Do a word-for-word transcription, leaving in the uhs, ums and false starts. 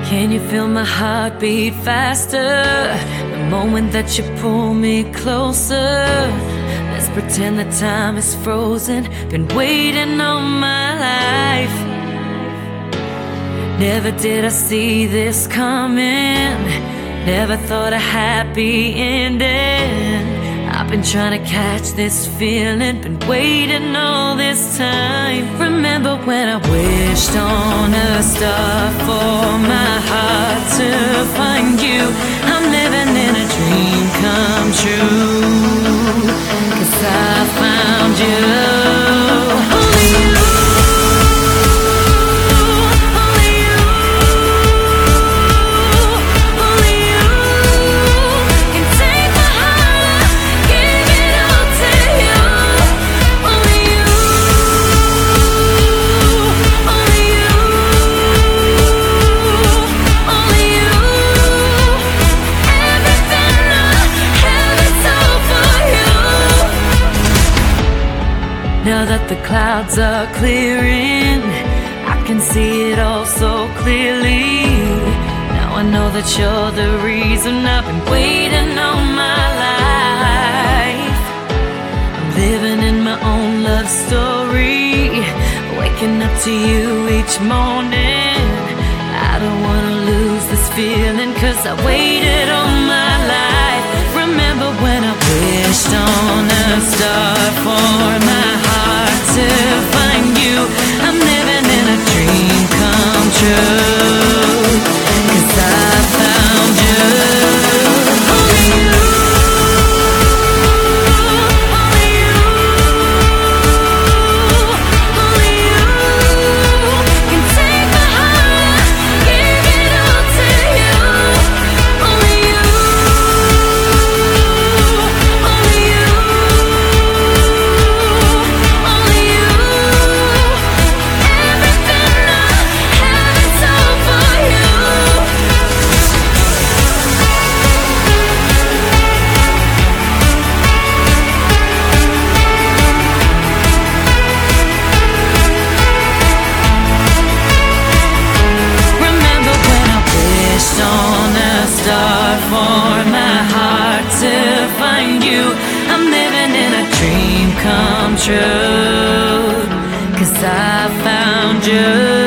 Can you feel my heart beat faster the moment that you pull me closer? Let's pretend that time is frozen. Been waiting all my life. Never did I see this coming. Never thought a happy ending. I've been trying to catch this feeling. Been waiting all this time. Remember when I wished on a star for my heart to find you? I'm living in a dream come true, 'cause I found you. Only you. Now that the clouds are clearing, I can see it all so clearly. Now I know that you're the reason I've been waiting all my life. I'm living in my own love story, waking up to you each morning. I don't wanna lose this feeling, 'cause I waited all my life. Remember when I wished on a star for my heart to find you? I'm living in a dream come true, 'cause I found you. Only you. Only you. Only you can take my heart, give it all to you. Only you. Only you. Only you. Everything I have, it's all for you. Remember when I wished on a star for my heart to find you? I'm living in a dream come true, 'cause I found you.